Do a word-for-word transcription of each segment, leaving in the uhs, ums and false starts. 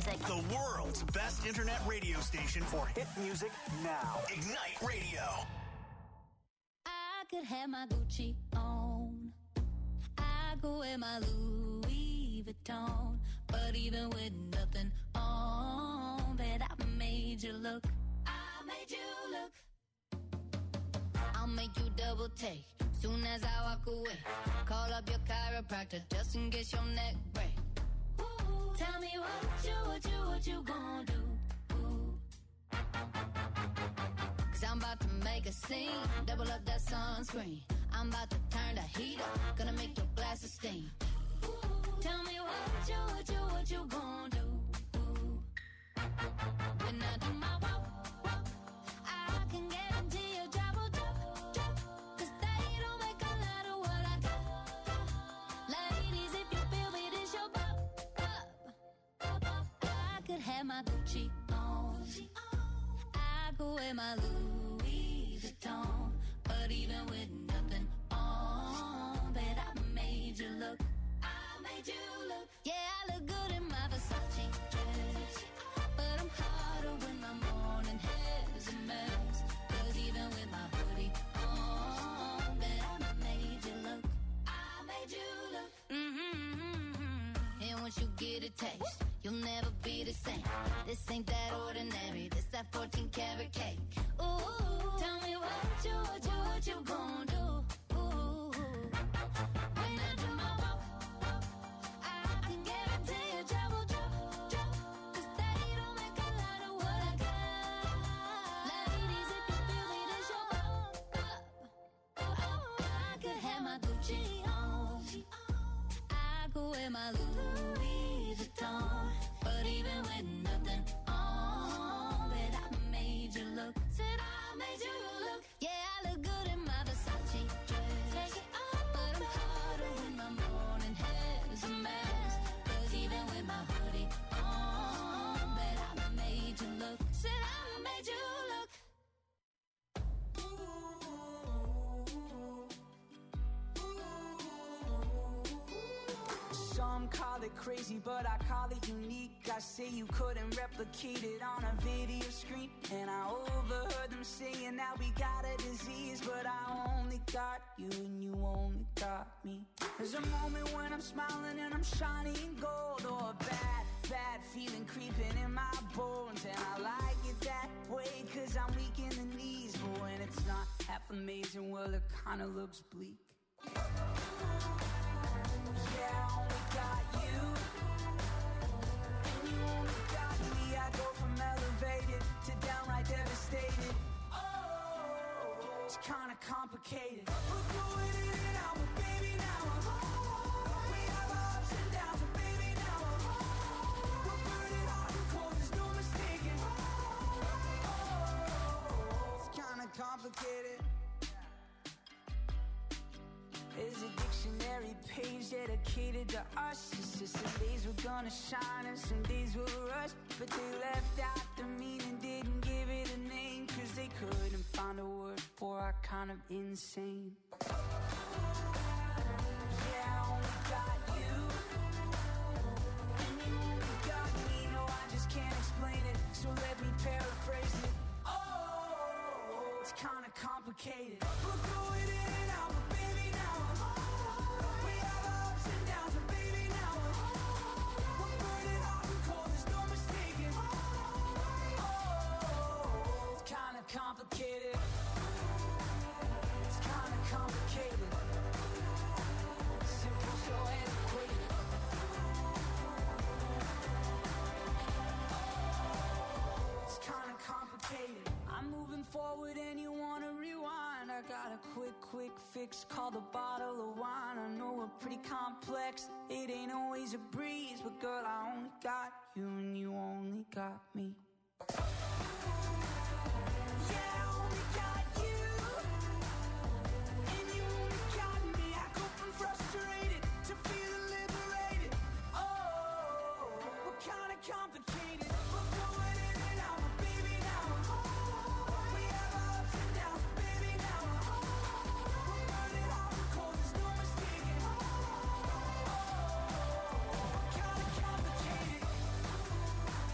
music. The world's best internet radio station for hit music now. Ignite Radio. I could have my Gucci on. I could wear my Louis Vuitton. But even with nothing on, bet I made you look. I made you look. I'll make you double take soon as I walk away. Call up your chiropractor just in case your neck break. Ooh, tell me what you, what you, what you gonna do. Ooh. Cause I'm about to make a scene, double up that sunscreen. I'm about to turn the heat up, gonna make your glasses steam. Ooh, tell me what you, what you, what you gonna do. Ooh. When I do my walk, walk, I can guarantee your job will drop, drop. Cause they don't make a lot of what I got, got. Ladies, if you feel me, this your bop, bop, bop, bop. I could have my Gucci on. I could wear my Louis Vuitton. But even with nothing on, bet I made you look. I made you look. Yeah, I look good in my Versace dress. But I'm hotter when my morning hair's a mess. Cause even with my hoodie on, bet I made you look. I made you look. Mm-hmm. And once you get a taste, you'll never be the same. This ain't that ordinary. This that fourteen karat cake. Ooh, tell me what you, what you, what you gon' do. Ooh, when I do my walk, walk, I can guarantee your job will drop, drop. Cause they don't make a lot of what I got. Ladies, if you feel me, this your bop, bop, bop. I could have my Gucci on. I could wear my Louis Vuitton. But even with nothing on, bet I made you look. Said I made you look. Yeah, I look good in my Versace dress. But I'm hotter when my morning hair's a mess. Cause even with my hoodie on, bet I made you look. Said I made you look. Some call it crazy, but I call it unique. I say you couldn't replicate it on a video screen. And I overheard them saying that we got a disease, but I only got you and you only got me. There's a moment when I'm smiling and I'm shining gold, or a bad, bad feeling creeping in my bones. And I like it that way cause I'm weak in the knees. But when it's not half amazing, well it kinda looks bleak. Yeah, I only got you, and you only got me. I go from elevated to downright devastated. Oh, it's kinda complicated. We're going in and out, but baby now we have our ups and downs, but baby now we're burning hot and cold, there's no mistaking. Oh, it's kinda complicated. There's a dictionary page dedicated to us. It's just some days we're gonna shine and some days we'll rush. But they left out the meaning, didn't give it a name, cause they couldn't find a word for our kind of insane. Yeah, I only got you, and you only got me. No, I just can't explain it, so let me paraphrase it. Oh, it's kinda complicated. We're going in and out, but baby now we have our ups and downs, but baby now we're burning hot and cold, there's no mistaking. Oh, it's kinda complicated. It's kinda complicated. Simple, so antiquated. It's kinda complicated. I'm moving forward and you wanna rewind. I got a quick, quick fix called a bottle of wine. I know we're pretty complex, it ain't always a breeze, but girl, I only got you and you only got me. Yeah, I only got you, and you only got me. I go from frustrated to feeling liberated. Oh, we're kinda complicated. We're going in and out, but baby now we have our ups and downs, but baby now we're burning hot and cold, there's no mistaking. Oh, kinda complicated.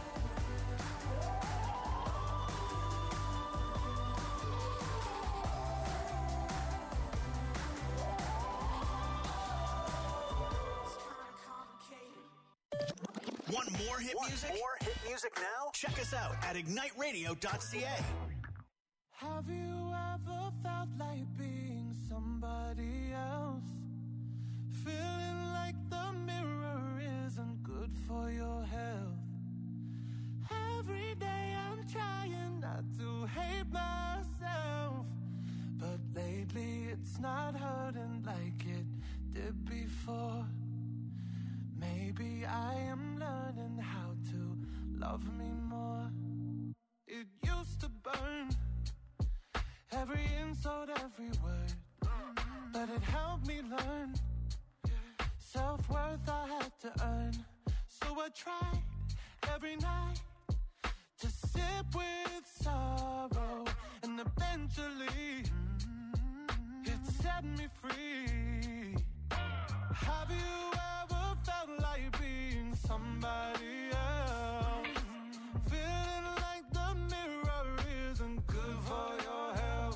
more hit Want music? more hit music now? Check us out at ignite radio dot c a. Have you ever felt like being somebody else? Feeling like the mirror isn't good for your health. Every day I'm trying not to hate myself, but lately it's not hurting like it did before. Maybe I am learning how to love me more. It used to burn, every insult, every word, but it helped me learn. Self-worth I had to earn, so I tried every night to sit with sorrow, and eventually it set me free. Have you ever felt like being somebody else? Feeling like the mirror isn't good for your health.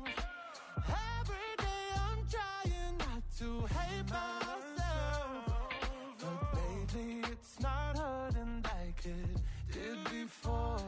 Every day I'm trying not to hate myself, but lately it's not hurting like it did before.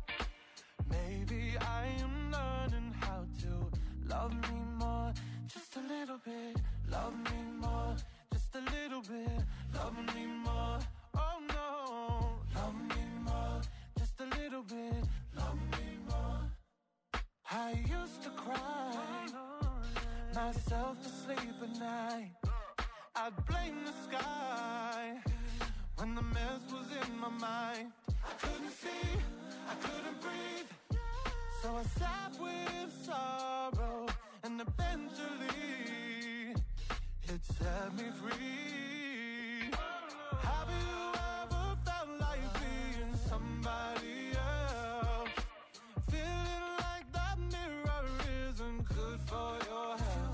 Maybe I am learning how to love me more. Just a little bit, love me more. Just a little bit, love me more. Oh no, love me more. Just a little bit, love me more. I used to cry myself to sleep at night. I'd blame the sky when the mess was in my mind. I couldn't see, I couldn't breathe, so I sat with sorrow, and eventually it set me free. Have you ever felt like being somebody else? Feeling like that mirror isn't good for your health.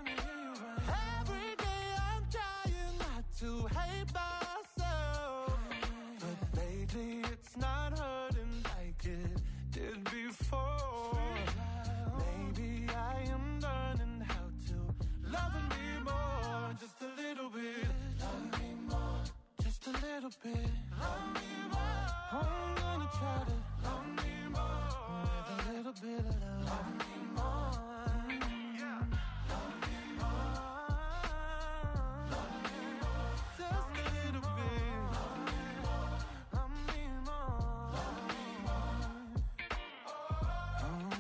Every day I'm trying not to hate myself, but lately it's not hurting like it did before. Maybe I am learning how to love me more. Just a little bit, love me more. Just a little bit, love me more. I'm gonna try to love me more with a little bit of love. Love me more. Yeah. Love me more. Love me more. Just a little bit. Love me more. Love me more. Love me more. Mm-hmm.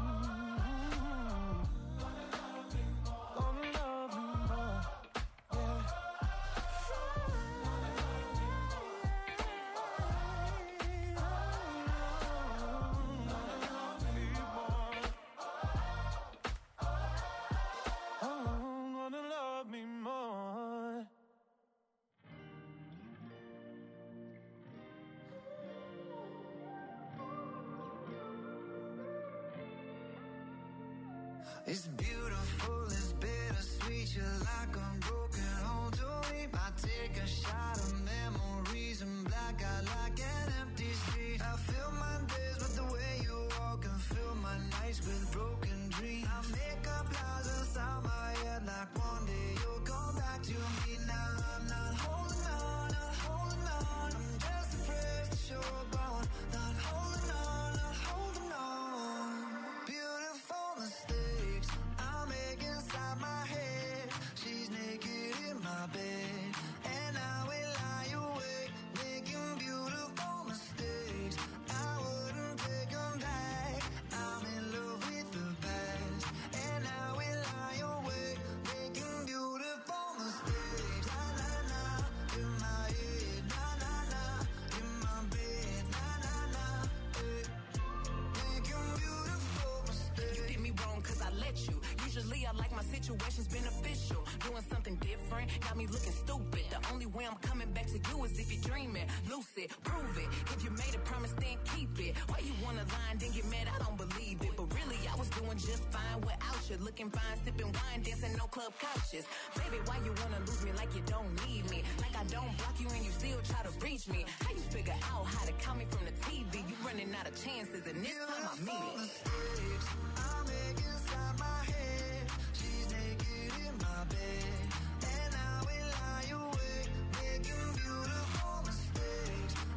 Gonna love me more. Yeah. Oh, wanna love me more. It's beautiful, it's bittersweet. You're like a broken home to me. I take a shot of memories and black out like an empty street. I fill my days with the way you walk and fill my nights with broken dreams. I make up lies inside my head like one day you'll come back to me. Now I'm not holding on, not holding on. I'm just afraid to show up on. Not holding on, not holding on. Beautiful mistakes I make inside my head. She's naked in my bed, and I will lie awake, making beautiful mistakes. I wouldn't take them back. I'm in love with the past, and I will lie awake, making beautiful mistakes. Na na na, in my head. Na na na, in my bed. Na na na, eh. Making beautiful mistakes. You did me wrong cause I let you. Usually I like my situations beneficial. Doing something different, got me looking stupid. The only way I'm coming back to you is if you're dreaming. Lucid, prove it. If you made a promise, then keep it. Why you wanna lie and then get mad? I don't believe it. But really, I was doing just fine without you. Looking fine, sipping wine, dancing no club couches. Baby, why you wanna lose me like you don't need me? Like I don't block you and you still try to reach me. How you figure out how to call me from the T V? You running out of chances and this time I mean it. Mistakes I make inside my head. She's naked in my bed, and I will lie awake, making beautiful mistakes.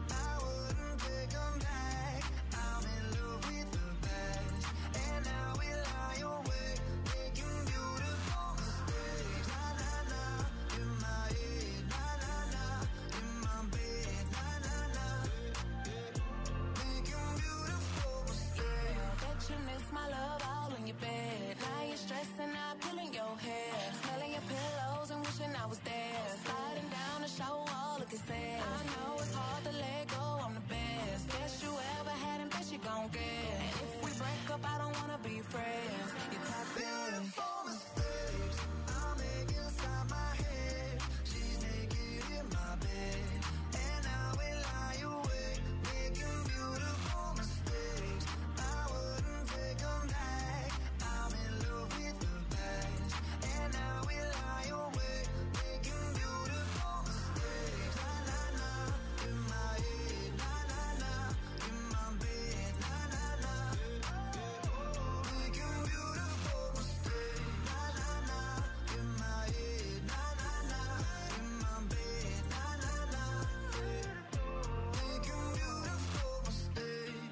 break up, I don't wanna be friends. You're top Beautiful mistakes I make inside my head. She's naked in my bed, and I will lie awake, making beautiful mistakes. I wouldn't take them back. I'm in love with the past, and I will lie awake, making beautiful mistakes. Na na na, in my head. Na na na, in my bed. Na na na, making beautiful mistakes. Na na na, in my head. Na na na, in my bed. Na na na, making beautiful mistakes.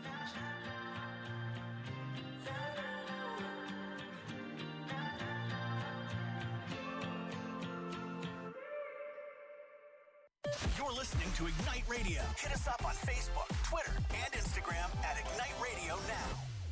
You're listening to Ignite Radio. Hit us up on Facebook, Twitter, and Instagram at Ignite Radio Now.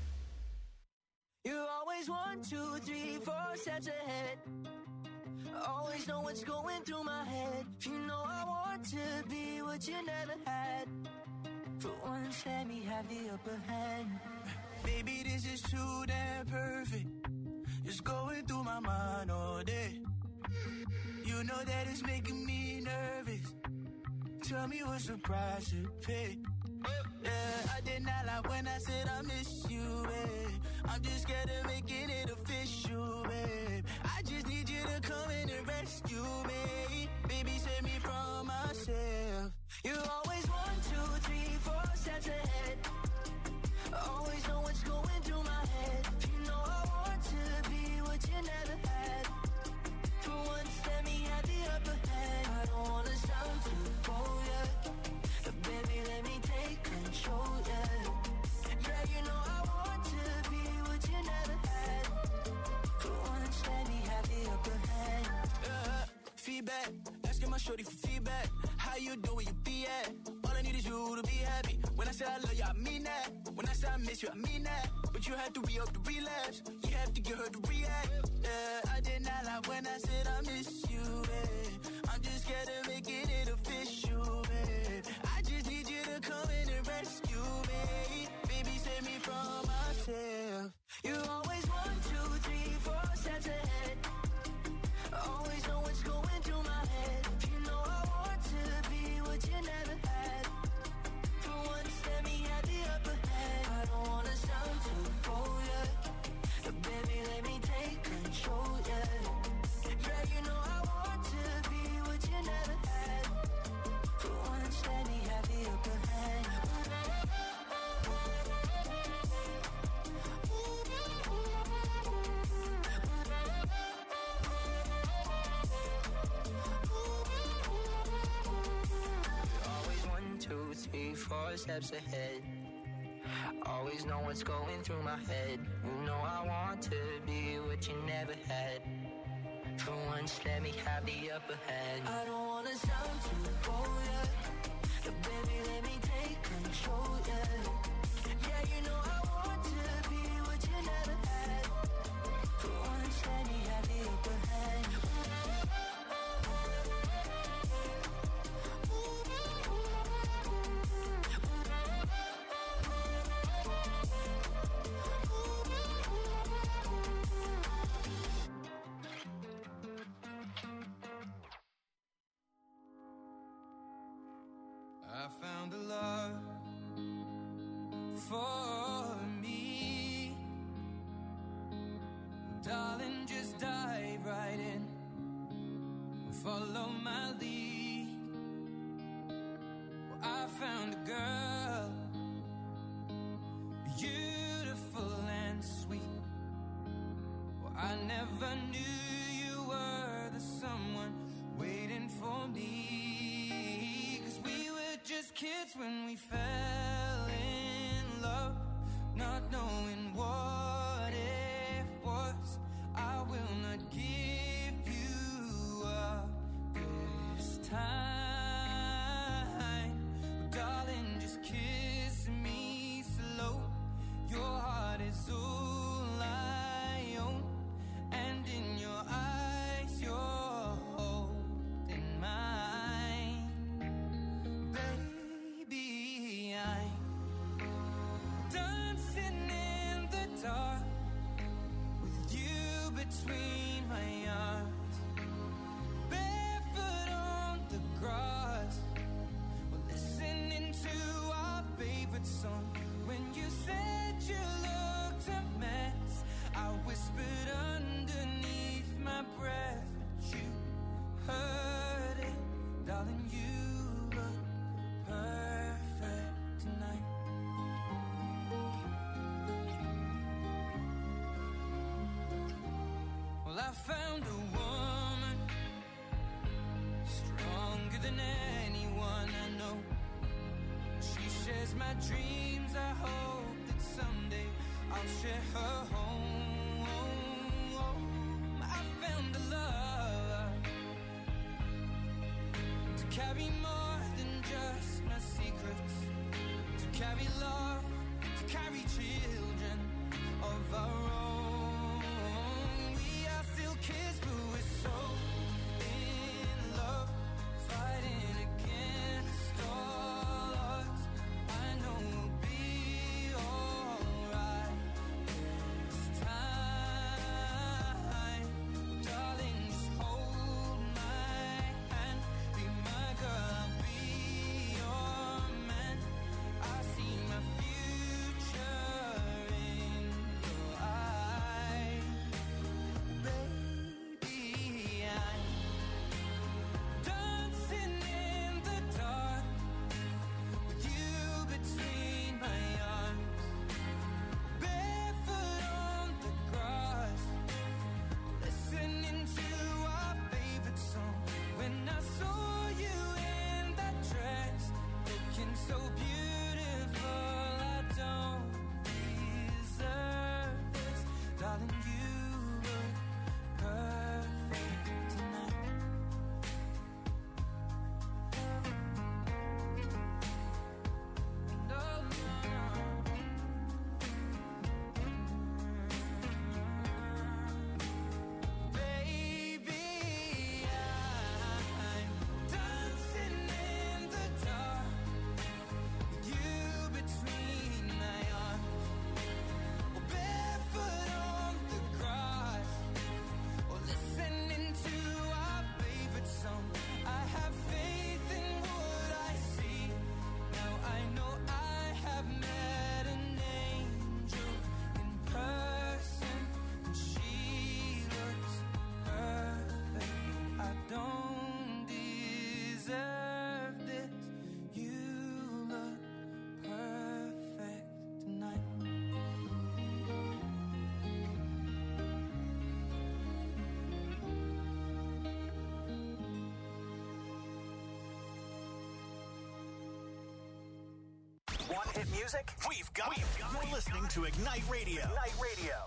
You're always one, two, three, four steps ahead. Always know what's going through my head. You know I want to be what you never had. For once, let me have the upper hand. Baby, this is too damn perfect. It's going through my mind all day. You know that it's making me nervous. Tell me what's the price to pay. Yeah, I did not lie when I said I miss you, babe. I'm just scared of making it official, babe. I just need you to come in and rescue me. Baby, save me from myself. You're always one, two, three, four steps ahead. Always know what's going through my head. You know I want to be what you never had. For once, let me have the upper hand. I don't wanna sound too bold, yeah. But baby, let me take control, yeah. Yeah, you know I want to be what you never had. For once, let me have the upper hand. Uh, feedback, asking my shorty for feedback. How you doing, you be at? All I need is you to be happy. When I say I love you, I mean that. When I say I miss you, I mean that. But you have to re-up the relapse. You have to get her to react. Yeah, I did not lie when I said I miss you, babe. I'm just scared of making it official, babe. I just need you to come in and rescue me. Baby, save me from myself. You're always one, two, three, four steps ahead. Always know what's going through my head. You know I want to be what you never had. For once, let me have the upper hand. I don't wanna sound too bold, yeah. But baby, let me take control, yeah. Yeah, you know I want to be what you never had. For once, let me have the upper hand. Always one, two, three, four steps ahead. Always know what's going through my head. You know I want to be what you never had. For once, let me have the upper hand. I don't wanna sound too bold, yeah. But baby, let me take control, yeah. Yeah, you know I want to be what you never had. For once, let me have the upper hand. I found a love for me. Darling, just dive right in. Follow my lead. Well, I found a girl, beautiful and sweet. Well, I never knew you were the someone waiting for me. 'Cause we were just kids when we fell in love, not knowing what it was. I will not give you up this time. Darling, just kiss me slow. Your heart is all I own, and in your eyes you're holding mine. Baby, I'm dancing in Well, I found a woman stronger than anyone I know. She shares my dreams. I hope that someday I'll share her home. I found a love to carry more than just my secrets, to carry love, to carry children of our own. We are still kids, but we're so in love, fighting against all odds. I know we'll be alright this time, darling. Just hold my hand, be my girl, I'll be your man. I see my future in your eyes, baby. I'm dancing in the dark with you between my arms, barefoot on the grass, listening to our favorite song. When I saw you in that dress, looking so beautiful, I don't deserve this, darling. You look perfect tonight. No, no, baby, I'm dancing in the dark with you between my arms, or barefoot on the grass, or listening to our favorite song. I have faith in what I see. Now I know I have met an angel in person, and she looks perfect. I don't deserve this. You look perfect tonight. Want hit music? We've got it. You're listening to Ignite Radio. Ignite Radio.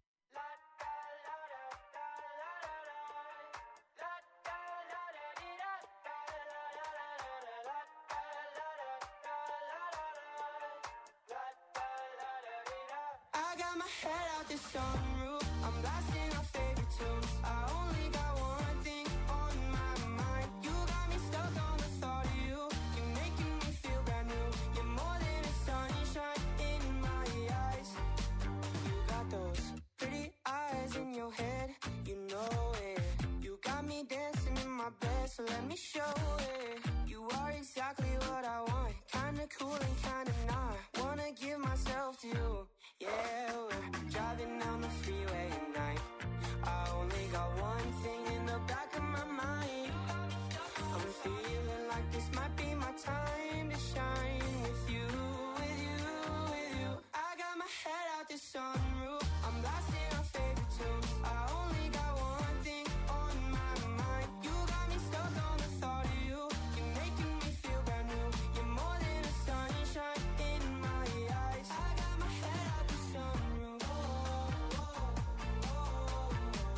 I got my head out the sunroof. I'm blasting our favorite tunes. I only got one thing on my mind. You got me stuck on the thought of you. You're making me feel brand new. You're more than a sunshine in my eyes. You got those pretty eyes in your head. You know it. You got me dancing in my bed, so let me show it. You are exactly what I want. Kinda cool and kinda not. Wanna give myself to you. Yeah, we're driving down the freeway at night. I only got one thing in the back of my mind. I'm feeling like this might be my time to shine with you, with you, with you. I got my head out the sunroof. I'm blasting our favorite tunes. I only got one thing on my mind. You got me stuck on the thought of you. You're making me feel brand new. You're more than a sunshine in my eyes. I got my head out the sunroof. Oh, oh, oh, oh.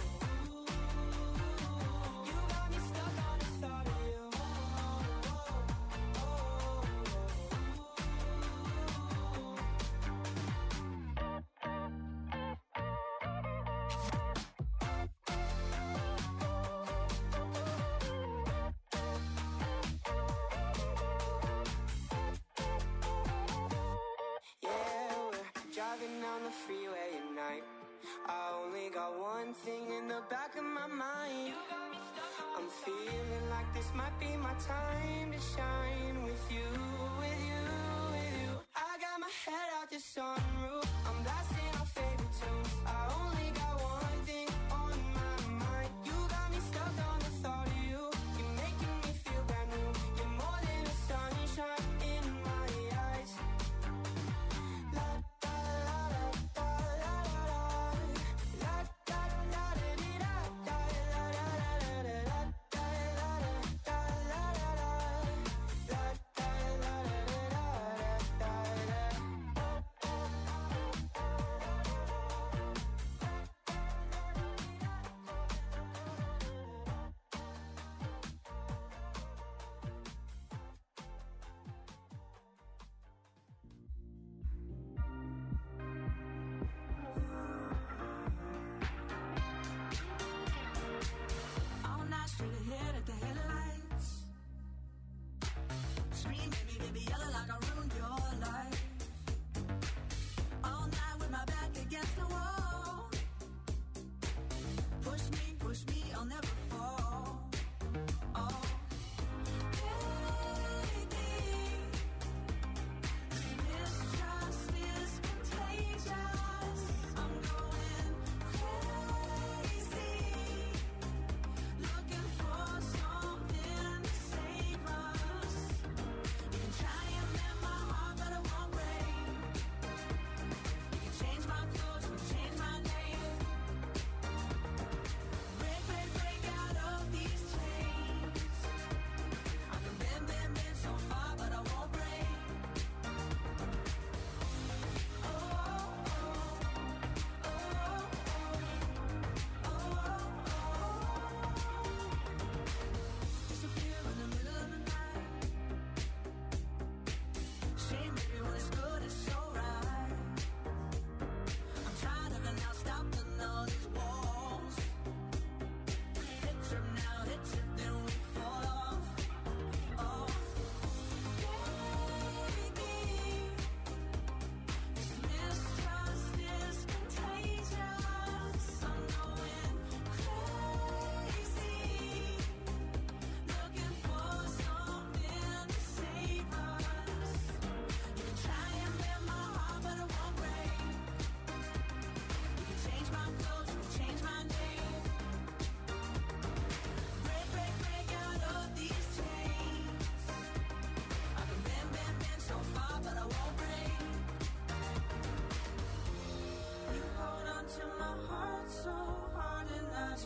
You got me stuck on the thought of you. Oh, oh, oh, yeah, we're driving down the freeway at night. I only got one thing in the back of my mind. I'm feeling like this might be my time to shine with you, with you, with you. I got my head out the sunroof. I'm blasting our favorite tunes. I only got one thing on my mind. You got me stuck on the thought of you. You're making me feel brand new. You're more than a sunshine in my eyes. La da la da da la da da. La da da da da da.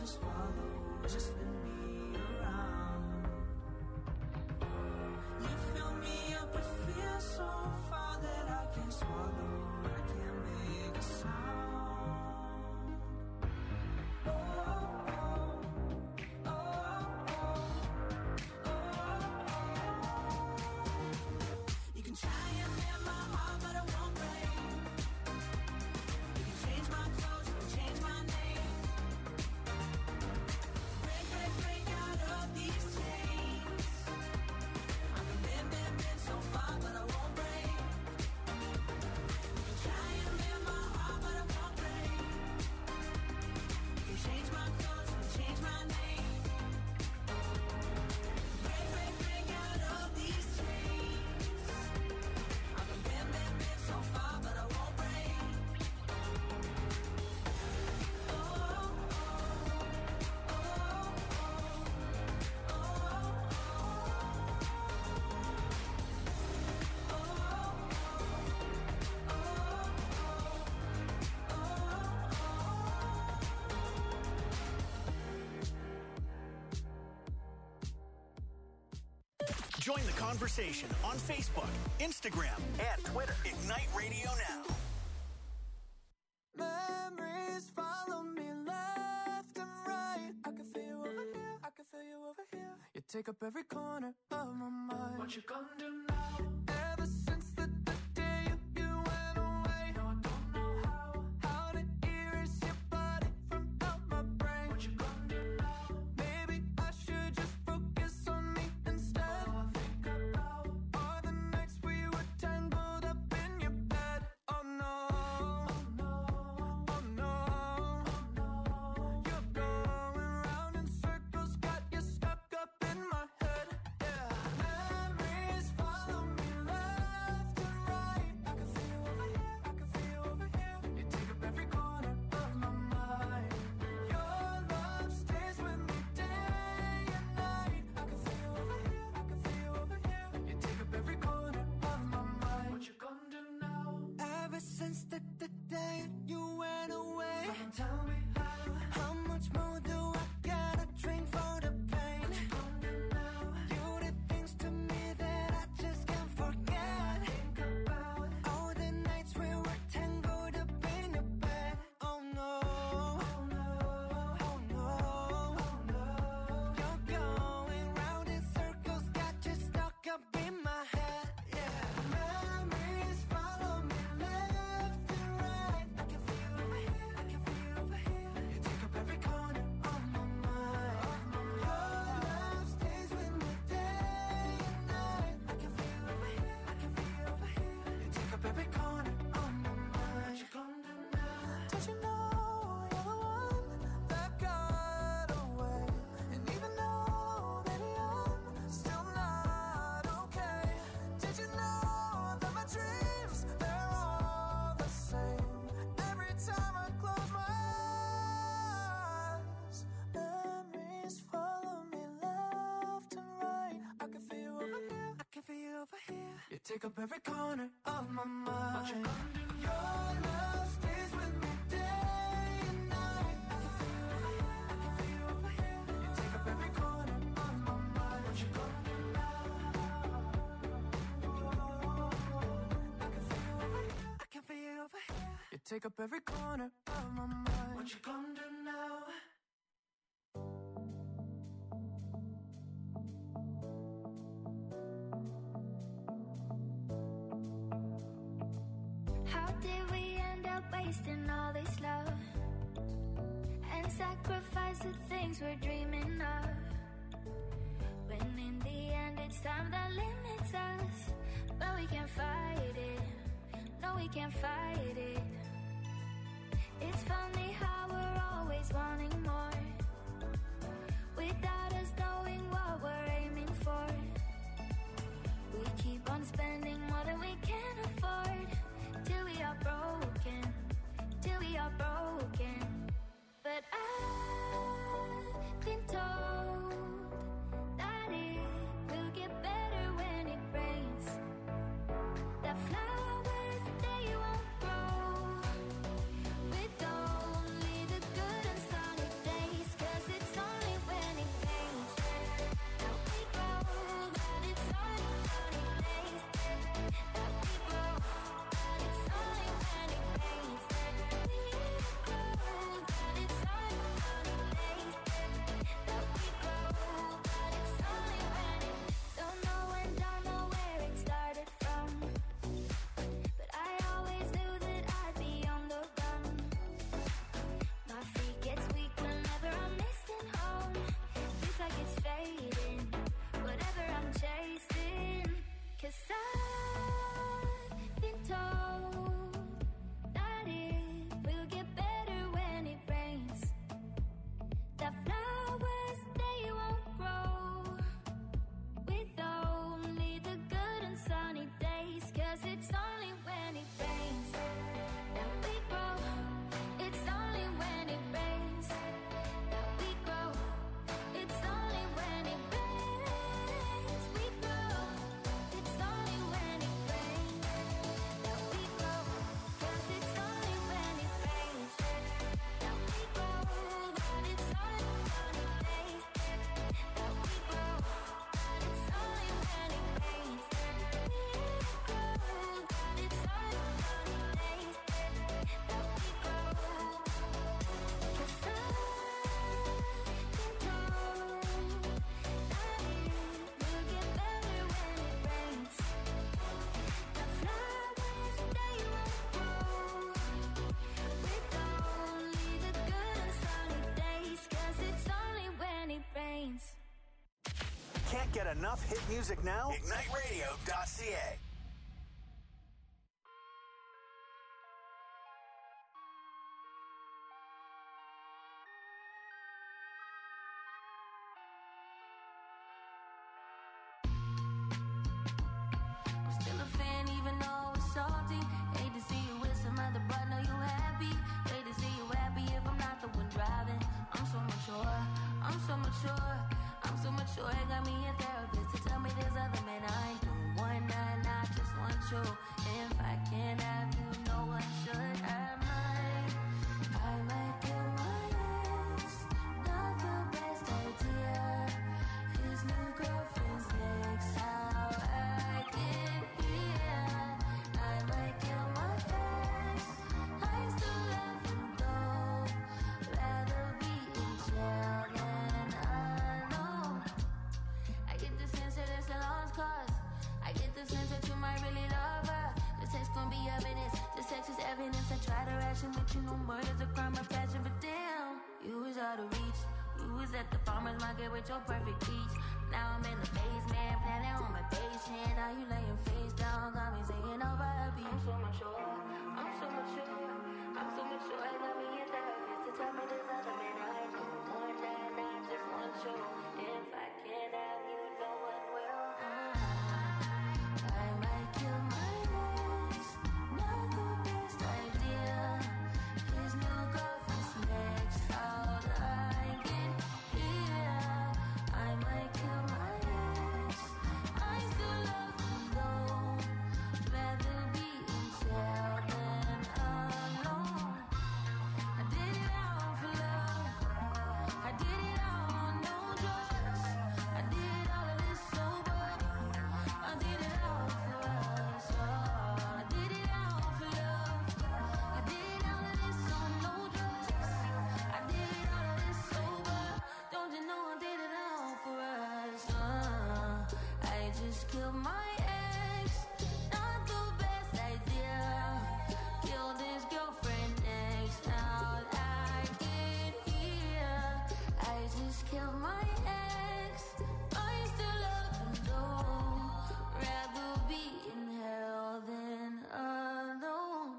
just follow, just spin me around. You fill me up with fear so far that I can't swallow, I can't make a sound. Oh, oh, oh, oh, oh, oh. You can try and mend my heart, but I won't break. You can change my clothes, you can change my name. Break, break, break out of these chains. I can bend, bend, bend so far, but I won't break. You can try and mend my heart, but I won't break. You can change my clothes, you can change my name. Break, break, break out of these chains. I can bend, bend, bend so far, but I won't break. Oh, oh, oh, oh, Join the conversation on Facebook, Instagram, and Twitter. Ignite Radio Now. memories follow me left and right. I can feel you over here, I can feel you over here. You take up every corner of my mind. What you gonna do now? Ever since the, the day you, you went away, no, I don't know how. How to erase your body from out my brain. What you gonna do now? Maybe I should just focus on me instead. All I think about are the nights we were tangled up in your bed. Oh no, oh no, oh no, oh no. You're going round in circles, got you stuck up in my head. Yeah, memories follow me left and right. I can feel you over here, I can feel you over here. You take up every corner of my mind. Your love stays with me day and night. I can feel you over here, I can feel you over here. You take up every corner of my mind. What you gonna do now? Ever since the, the day you went away, someone tell me how. How much more do I gotta drink for the pain? What you gonna do now? You did things to me that I just can't forget. Think about all the nights we were tangled up in your bed. Oh no, oh no, oh no, oh no. You're going round in circles, got you stuck up in my head. Yeah, memories follow me left and right. I can feel you over here, I can feel you over here. You take up every corner of my mind. Your love stays with me day and night. I can feel you over here, I can feel you over here. You take up every corner of my mind. What you gonna do now? Did you know you're the one that got away? And even though, baby, I'm still not okay. Did you know that my dreams, they're all the same? Every time I close my eyes, memories follow me left and right. I can feel you over here, I can feel you over here. You take up every corner of my mind. What you gonna do? Your love stays with me day and night. I can feel you over here, I can feel you over here. You take up every corner of my mind. What you gonna do now? I can feel you over here, I can feel you over here. You take up every corner of my mind. What you gonna do now? How did we end up wasting all this love and sacrifice the things we're dreaming of? When in the end it's time that limits us, but we can't fight it. No, we can't fight it. It's funny how we're always wanting more without us knowing what we're aiming for. We keep on spending more than we can afford till we are broken, till we are broken. But I've been told that it will get better when it rains. That flowers, they won't grow with only the good and sunny days. 'Cause get enough hit music now? ignite radio dot c a. I'm still a fan even though it's salty. Hate to see you with some other, but know you happy. Hate to see you happy if I'm not the one driving. I'm so mature, I'm so mature, I'm so mature. It got me a therapist to tell me there's other men I ain't doing one night, I just want you. If I can't have you, no one should have mine. I might kill my ex, not the best idea. His new girlfriend's next, how I get here. I might kill my ex, I still love him though. Rather be in jail than alone. I get the sense that it's a lost cause. I get the sense that you might really love her. This text gon' be evidence. This text is evidence. I try to ration with you, no murder's a crime of passion, but damn, you was out of reach. You was at the farmer's market with your perfect peach. Now I'm in the basement, planning on my patient. Now you laying face down, got me singing over a beat. I'm so mature, I'm so mature, I'm so mature. I got me a therapist to tell me there's other men I know. One night, I just want you. If I can't have you, no one will. I might kill my ex, not the best idea. His new girlfriend's next, how'd I get here? I might kill my ex, I still love him though. Rather be in jail than alone. I did it all for love, I did it all on no drugs. I did all of this sober, I did it all for us. Oh, I did it all for love, I did all of this on no drugs. I did all of this sober, don't you know I did it all for us. Uh, I just killed my ex, not the best idea. Killed his girlfriend next, how'd I get here? I just killed my ex, I still love him though. Rather be in hell than alone.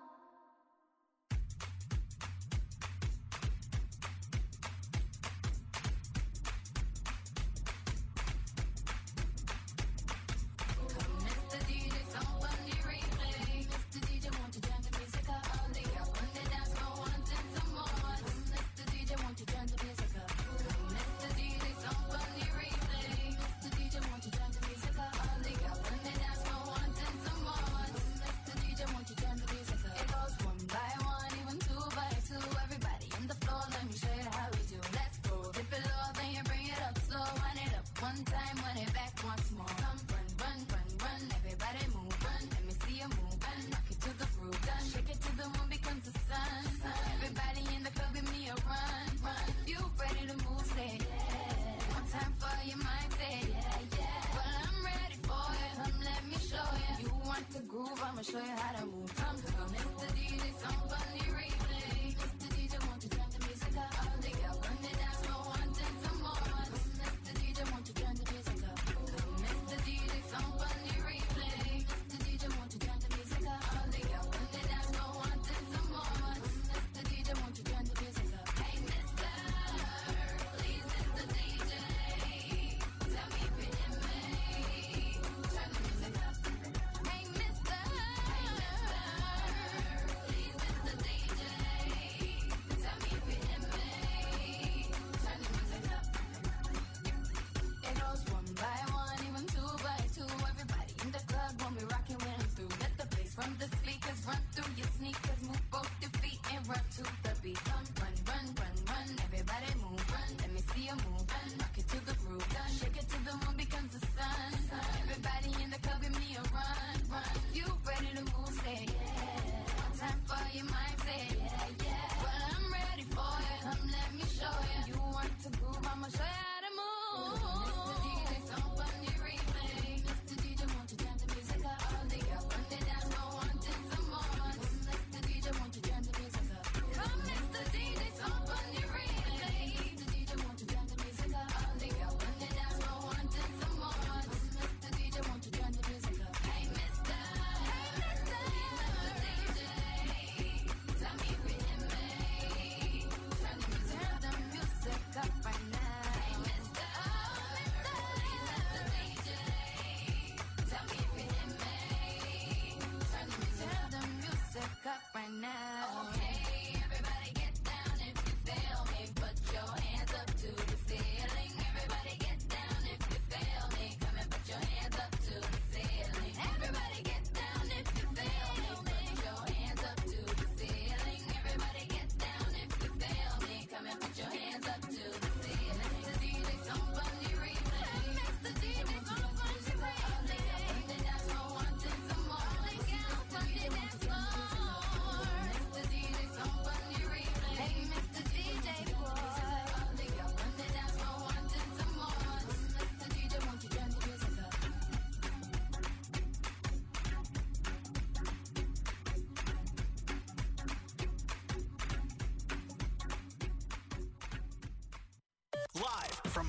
Mister D J, someone you replay. Mister D J, won't you turn the music up all day? I want to dance for wanting some more. Mister D J, won't you turn the music up? Mister D J, someone you replay. Mister D J, won't you turn the music up all day? I want to dance for wanting some more. Mister D J, won't you turn the music up? It goes one by one, even two by two. Everybody in the floor, let me show you how we do. Let's go. Dip it low, then you bring it up slow. Run it up one time, run it back once more. Come run, run, run, run. Everybody move, run. Let me see you move, run. Rock it to the groove, done. Shake it to the moon becomes the sun. Everybody in the club, give me a run, run. You ready to move, say yeah. One time for your mind, say yeah, yeah. Well, I'm ready for it. Come, let me show you. You want to groove, I'ma show you how to move. Come, come, Mister D J, somebody replay. Mister D J, won't you turn the music up? All day, I want to dance for wanting some more. Mister D J, won't you turn the music up? Mister D J, somebody replay. Mister D J, won't you turn the music up? All day, I want to dance for wanting some more. Mister D J, won't you turn the music up? Hey, Mister, please, Mister D J, tell me if you hear me. Turn the music up. Hey, Mister, hey, Mister,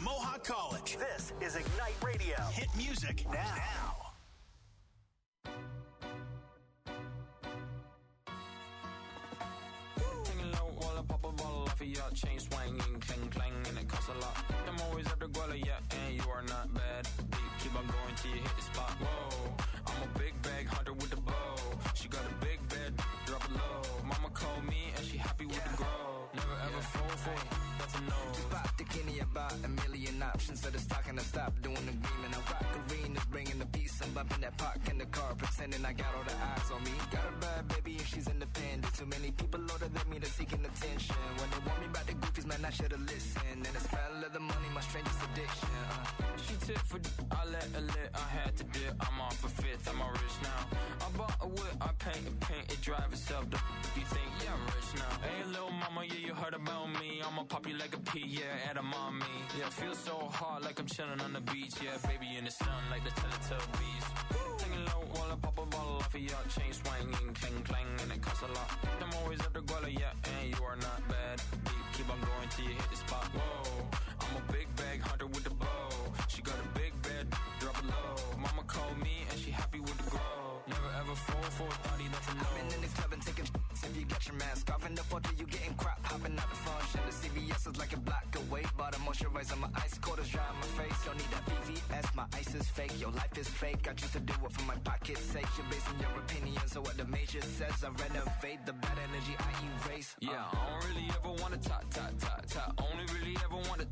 Mohawk College. This is Ignite Radio. Hit music now. now. Chain swinging, clang clang, and it costs a lot. I'm always at the guala, yeah, and you are not bad. Deep, keep on going till you hit the spot. Whoa, I'm a big bag hunter with the bow. She got a big bed, drop it low. Mama called me and she happy with yeah. the grow. Never ever yeah. fall for it, that's a no. Just pop the Kenny about a million options. So the stock and I stop doing the green. And I rock arenas, bringing the peace. I'm bumping that park in the car, pretending I got all the eyes on me. Got a bad baby and she's independent. Too many people older than me, they're seeking attention. When they want me about the goofies, man, I should've listened. And the smell of the money, my strangest addiction. Uh. She tip for d- I let her lit, I had to dip. I'm off a fifth, I'm all rich now. I bought a whip, I paint and paint it, drive itself. The f- you think, yeah, I'm rich now. Hey, little mama, yeah, you heard about me. I'ma pop you like a pea, yeah, at a mommy. Yeah, feel so hot like I'm chilling on the beach. Yeah, baby in the sun like the Teletubbies. Singing low while I pop a bottle off of your chain swinging, clang clang, and it costs a lot. I'm always at the guala, yeah, and you are not bad. Deep, keep on going till you hit the spot. Whoa, I'm a big bag hunter with the bow. She got a big bed, drop it low. Mama called me and she happy with the grow. Never ever fall for a thotty, that's a no. I've been in the club and taking sh- if you got your mask off. In the photo you getting crap, hopping out the function. The C V S is like a block away. Bought a moisturizer, my ice cold is dry on my face. Don't need that V V S, my ice is fake. Your life is fake, I choose to do it for my pocket's sake. You're basing your opinions on what the major says. I renovate the bad energy I erase. Yeah, uh. I don't really ever wanna talk, talk, talk, talk. Only really ever wanna.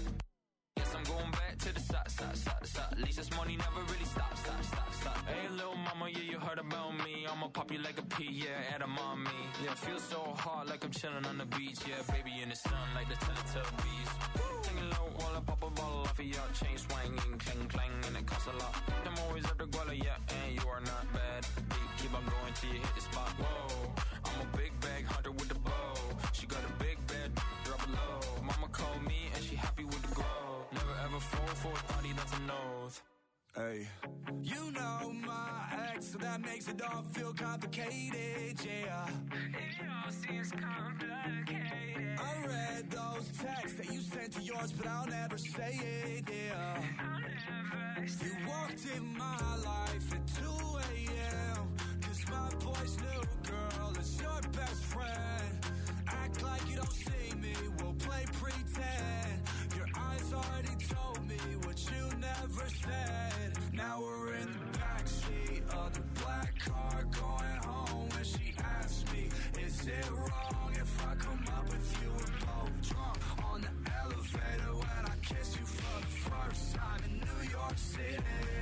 Yes, I'm going back to the side, side, side, side. At least this money never really stops, stop, stop, stop. Hey, little mama, yeah, you heard about me. I'ma pop you like a pea, yeah, at a mommy. Yeah, feel so hot like I'm chilling on the beach. Yeah, baby in the sun like the Teletubbies. Singing low while I pop a bottle off of your chain swinging, clang clang, and it costs a lot. I'm always at the guala, yeah, and you are not bad. Deep, keep on going till you hit the spot. Whoa, I'm a big bag hunter with the bow. She got a big bed, drop it low. Mama called me and she happy with the grow. Never ever fall for a thotty, that's a nose. Hey. You know my ex, so that makes it all feel complicated, yeah. It all seems complicated. I read those texts that you sent to yours, but I'll never say it, yeah. I'll never say you walked in my life at two a.m. Cause my boy's new girl is your best friend. Act like you don't see me, we'll play pretend. Your eyes already told me what you never said. Now we're in the backseat of the black car going home. And she asked me, is it wrong if I come up with you and both drunk on the elevator when I kiss you for the first time in New York City?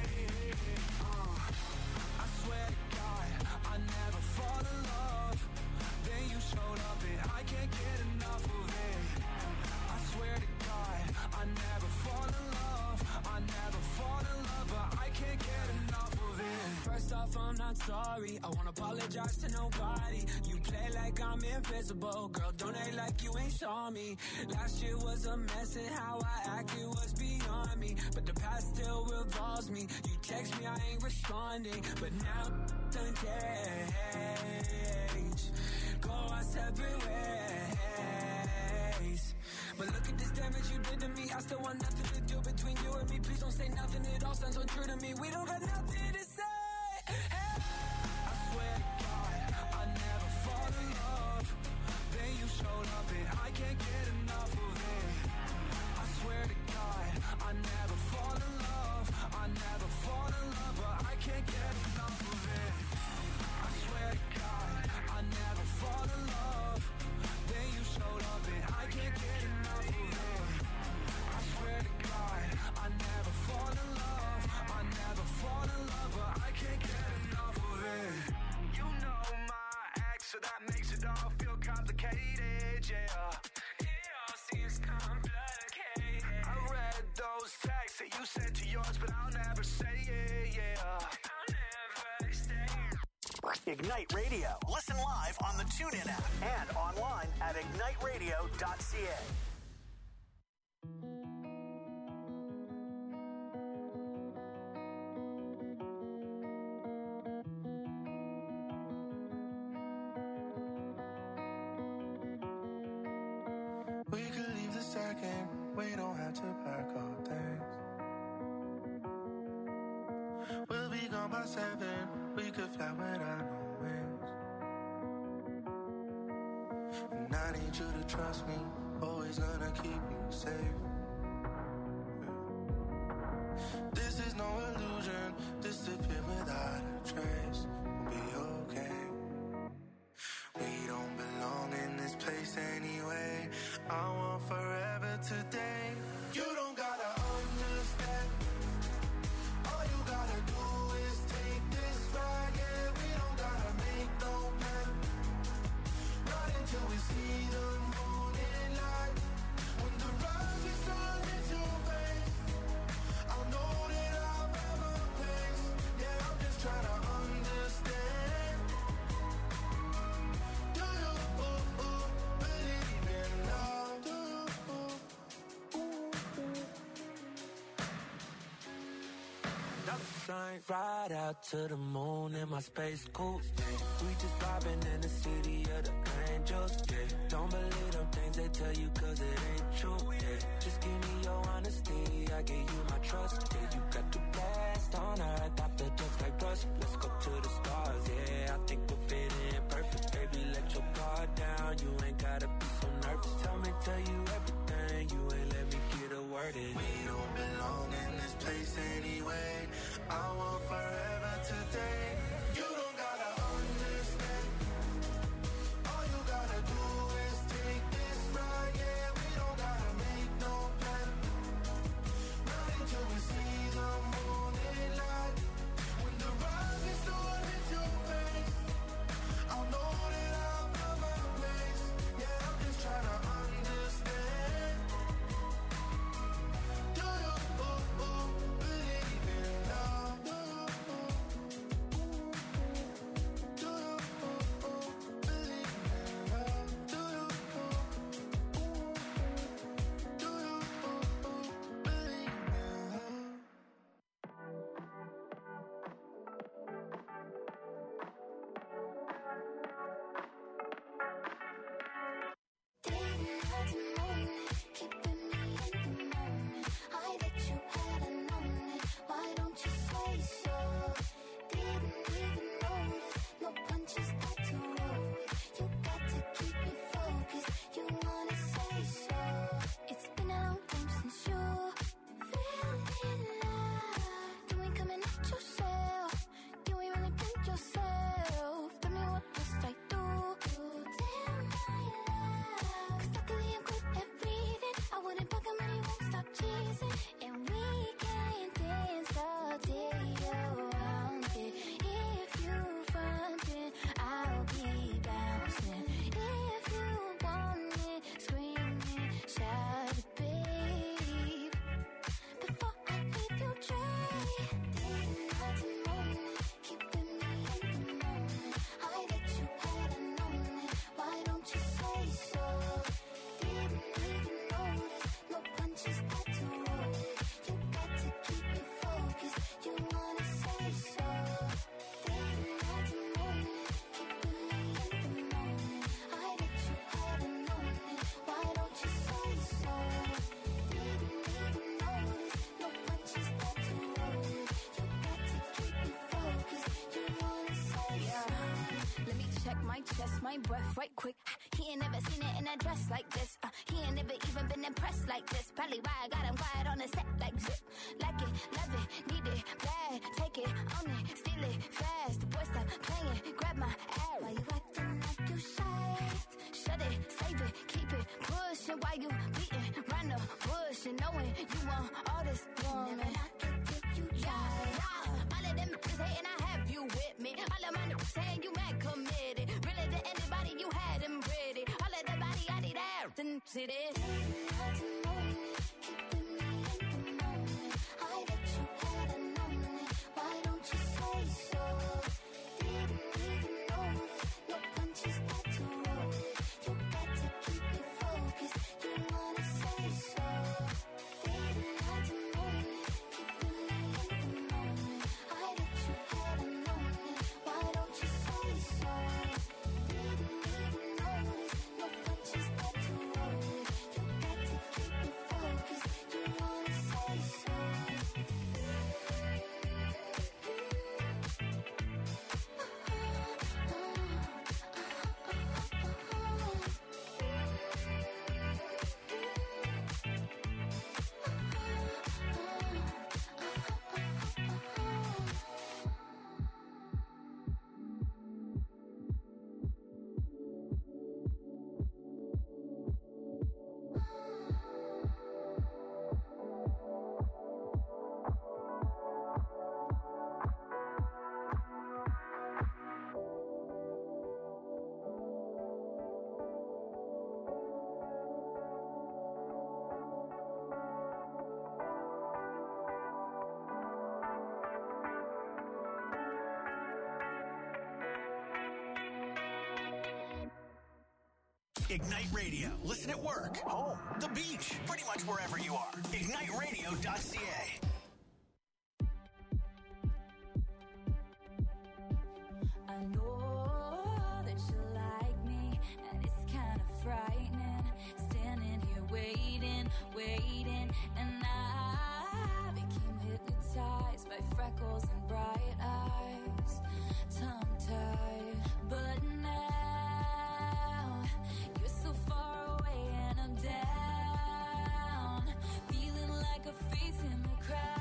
Uh, I swear to God, I never fall in love. Then you showed up and I can't get enough of it. I swear to God, I never fall in love. I never fall in love, but I can't get enough of it. First off, I'm not sorry. I won't apologize to nobody. You play like I'm invisible. Girl, don't act like you ain't saw me. Last year was a mess and how I acted was beyond me. But the past still revolves me. You text me, I ain't responding. But now done change. Go our separate ways. But look at this damage you did to me. I still want nothing to do between you and me. Please don't say nothing, it all sounds untrue to me. We don't got nothing to say. Hey. I swear to God, I never fall in love. Then you showed up and I can't get enough of it. I swear to God, I never fall in love. I never fall in love, but I can't get enough of it. I swear to God, I never fall in love. Then you showed up and I can't get enough of it. I swear to God, I never fall in love. I never fall in love, but I can't get enough of it. You know my ex, so that makes it all feel complicated, yeah. It all seems complicated. I read those texts that you sent to yours, but I'll never say it, yeah. I'll never say it. Ignite Radio. Listen live on the TuneIn app and online at ignite radio dot c a. We could leave the second We don't have to pack up things. We'll be gone by seven. We could fly without no wings. And I need you to trust me. Always gonna keep you safe. This is no illusion. Disappear without a trace. We'll be okay. We don't belong in this place anyway. I want forever today. You don't gotta understand. All you gotta do is take this ride. Yeah, we don't gotta make no plan. Not until we see the morning light. When the rise is turned into face, I'll know that I'll have a place. Yeah, I'm just trying to understand. Do you ooh, ooh, believe in love? Do you ooh, ooh, ooh. Shine right out to the moon in my space coupe. We just vibing in the city of the angels. Yeah, don't believe them things they tell you 'cause it ain't true. Yeah, just give me your honesty, I give you my trust. Yeah, you got the best on earth, I feel just like rust. Let's go to the stars. Yeah, I think we'll fit in perfect. Baby, let your guard down. You ain't gotta be so nervous. Tell me, tell you everything. You ain't let me get a word in. We don't belong in this place anyway. I want forever today. You don't gotta understand. All you gotta do is take this ride. Yeah, we don't gotta make no plan. Not until we see the morning light. When the rise is turned into face, I'll know that I'll have a place. Yeah, I'm just trying to understand. Do you ooh, ooh, believe in love? Do you ooh, ooh, do you ooh, ooh, believe in love? Do you ooh, ooh, do you ooh, ooh, believe in love? Didn't have to moan it, keeping me in the moment. I bet you hadn't known it. Why don't you say so? Didn't even notice. No punches got to roll with. You got to keep me focused. You wanna say so? It's been a long time since you fell in love. You ain't coming at yourself. You ain't really been yourself. Tell me what must I do? Tell my love. 'Cause luckily I'm good at reading. I wouldn't bug him, but he won't stop cheesing. And we can dance all day around it. If you frontin', I'll be bouncing. If you want it, screaming, shout it, babe. Before I leave you dry, didn't have to moan it, keeping me in the moment. I bet you hadn't known it. Why don't you say so? Didn't even notice. No punches got to roll with. You got to keep me focused. You wanna say so? Didn't have to moan it, keeping me in the moment. I bet you hadn't known it. Why don't you say so? Didn't even notice. No punches got to roll with. You got to keep me focused. You wanna say so? Let me check my chest, my breath right quick. He ain't never seen it in a dress like this. Uh, he ain't never even been impressed like this. Probably why I got him quiet on the set like zip. Like it, love it, need it, bad. Take it, own it, steal it, fast. The boy stop playing, grab my ass. Why you acting like you shy? Shut it, save it, keep it pushing while you beating round the bush and knowing you want all this woman. Never knock it till you Yeah, try. yeah. All of them is hating, I have you with me. All of my niggas saying you mad committed. Really to anybody you had them ready. All of the body I need out and see this. Didn't have to moan it, keeping me in the moment. I bet you hadn't known it. Why don't you say so? Didn't even notice. No punches got to roll with. You got to keep me focused. You wanna say so? Didn't have to moan it, keeping me in the moment. I bet you hadn't known it. Why don't you say so? Didn't even notice. No punches got to roll with. You got to keep me focused. Ignite Radio. Listen at work, home, the beach, pretty much wherever you are. ignite radio dot c a. I know that you like me, and it's kind of frightening. Standing here waiting, waiting, and I became hypnotized by freckles and bright eyes, tongue-tied. But now you're so far away and I'm down, feeling like a face in the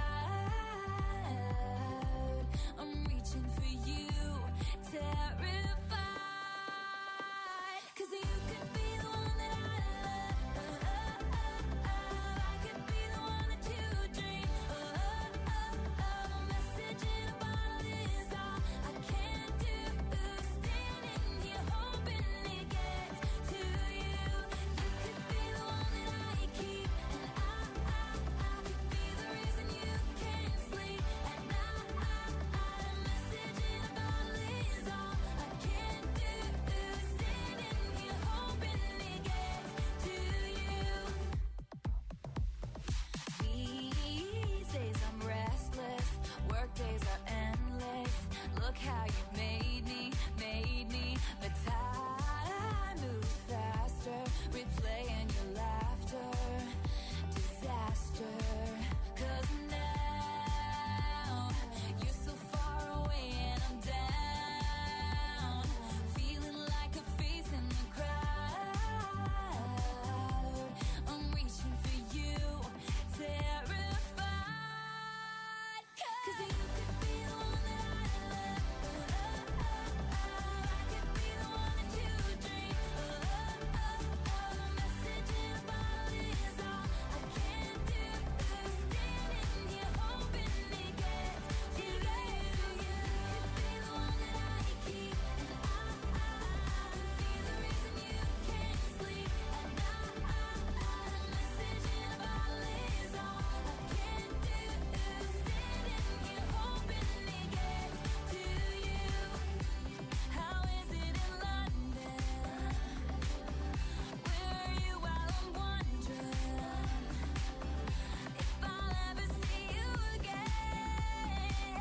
crowd. I'm reaching for you, terrified, 'cause you could be the one that I love. I could be the one that you dream of. A message in a bottle is all I can do. Standing here hoping it gets to you. You could be the one that I keep, and I, I, I could be the reason you can't sleep at night. A message in a bottle is all I can do. Standing here hoping it gets to you. These days I'm restless, work days are endless. Look how you made me, made me. But time moves faster, replaying your laughter. Disaster, 'cause now you're so far away and I'm down, feeling like a face in the crowd. I'm reaching for you, terrified, 'cause you could be the one that I love. I could be the one that you dream of. A message in a bottle is all I can do. Standing here hoping it gets to you. You could be the one that I keep, and I, I could be the reason you can't sleep at night. A message in a bottle is all I can do. Standing here hoping it gets to you. How is it in London? Where are you while I'm wondering if I'll ever see you again?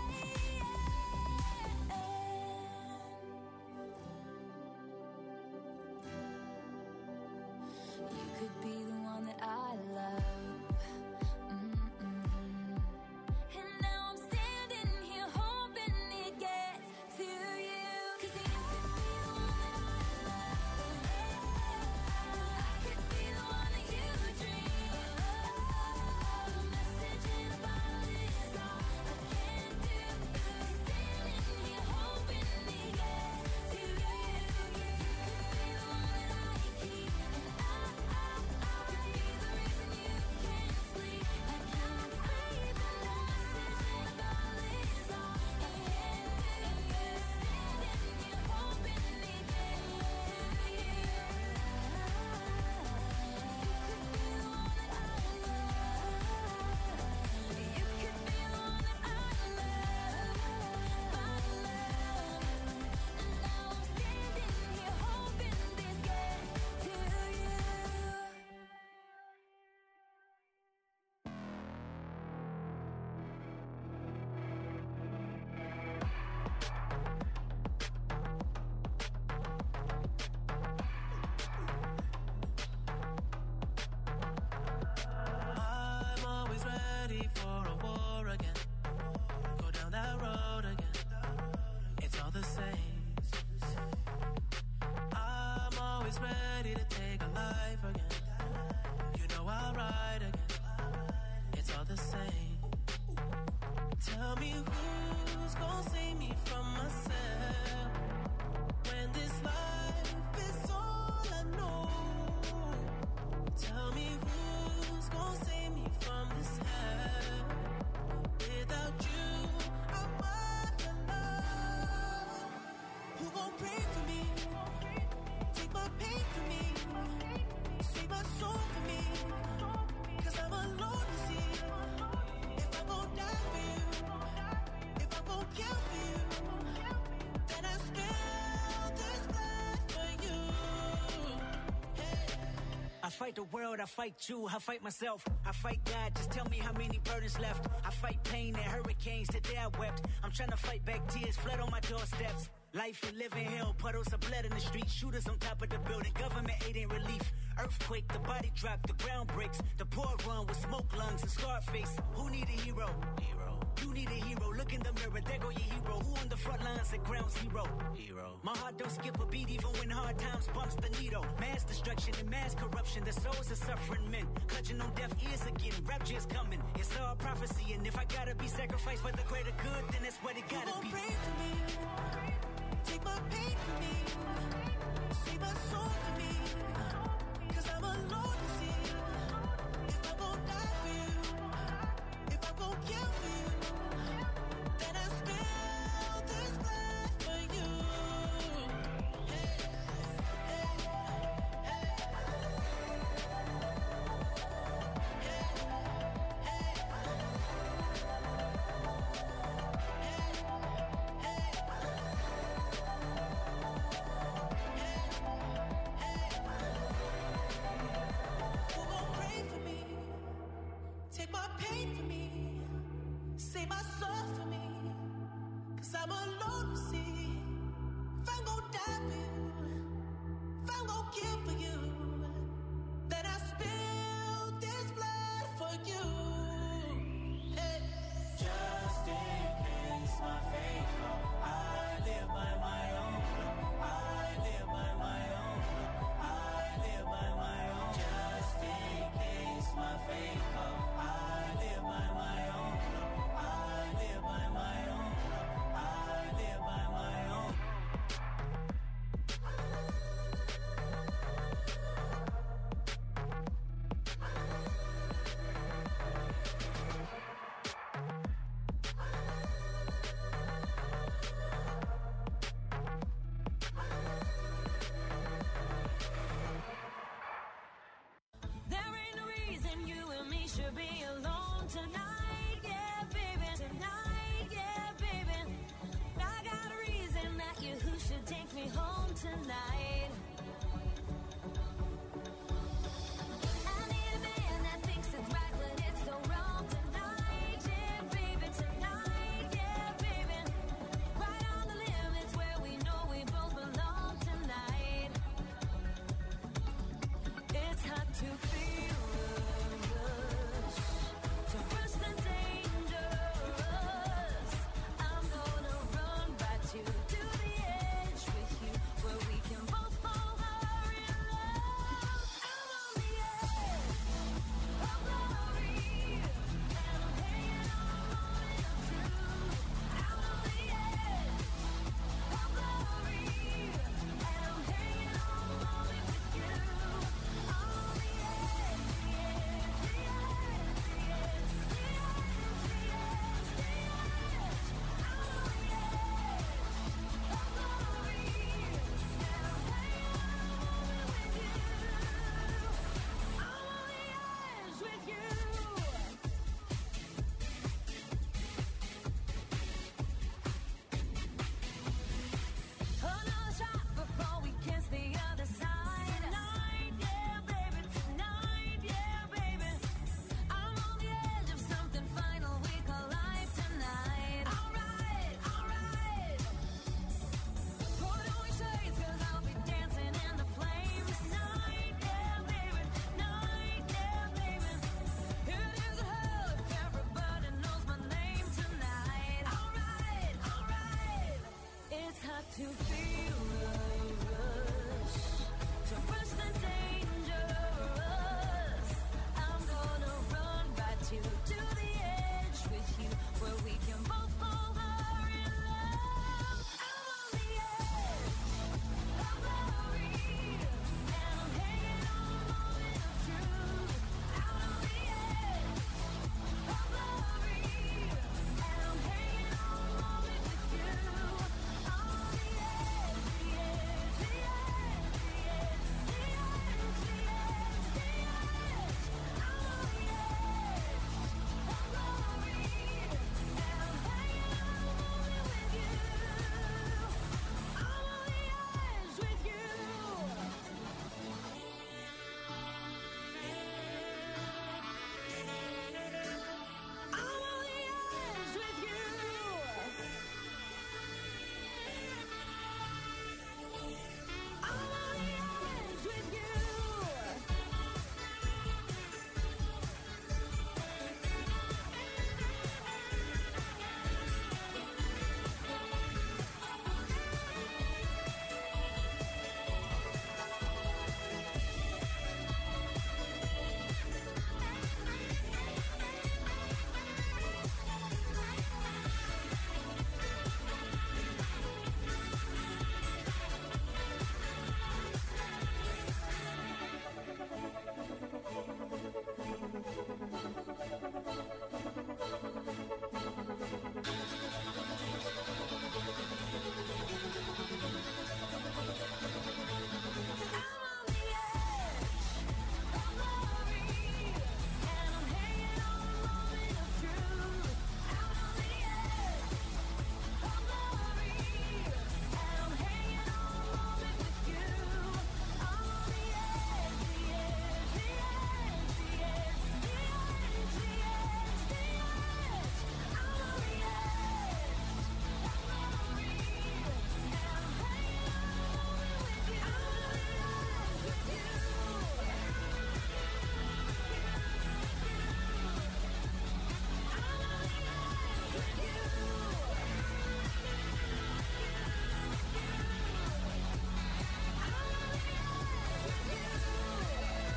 You could be the one that I love. Mm-mm. And now I'm standing here hoping it gets to you. 'Cause you could be the one that I love. I could be the one that you dream of. A message in a bottle is all I can do. Standing here hoping it gets to you. You could be the one that I keep, and I, I, I could be the reason you can't sleep at night. A message in a bottle is all I can do. Standing here hoping it gets to you. You could be the one that I love. You could be the one that I love, my love. And now I'm standing here hoping this gets to you. I'm always ready for a war again. Go down that road again. It's all the same. I'm always ready to take a life again. You know I'll ride again. It's all the same. Tell me who's gonna save me from myself when this life is all I know. Tell me who's gonna save me from this hell. Without you, I'm alone. Who gon' pray for me? Take my pain for me. Save my soul for me. 'Cause I'm alone to see if I'm gon' die for you. If I'm gon' kill for you, then I spill this blood for you. fight the world, I fight you, I fight myself, I fight God. Just tell me how many burdens left. I fight pain and hurricanes, today I wept. I'm trying to fight back tears, flood on my doorsteps. Life and living hell, puddles of blood in the street, shooters on top of the building, government aid ain't relief. Earthquake, the body drop, the ground breaks. The poor run with smoke lungs and scarred face. Who need a hero? Hero. You need a hero. Look in the mirror, there go your hero. Who on the front lines at ground zero? Hero. My heart don't skip a beat even when hard times bumps the needle. Mass destruction and mass corruption. The souls of suffering men. Clutching on deaf ears again. Rapture's coming. It's all prophecy. And if I gotta be sacrificed for the greater good, then that's what it gotta be. Pray for me. Take my pain for me. Save my soul for me. Cause I'm alone to see. If I'm gonna die for you, if I'm gonna kill for you, then I spill this blood for you. Hey, hey, hey. Hey, take my pain for me, save my soul for me, cause I'm alone to see. If I'm gonna die for you, if I'm gonna kill for you, then I spill this blood for you. Hey. Just in case my fate come, I live by my own law. I live by my own law. I live by my own. Just in case my fate come. Tonight